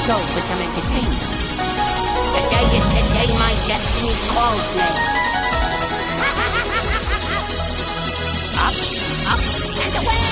go for some entertainment. Today is the day my destiny calls me. Up, up, and away!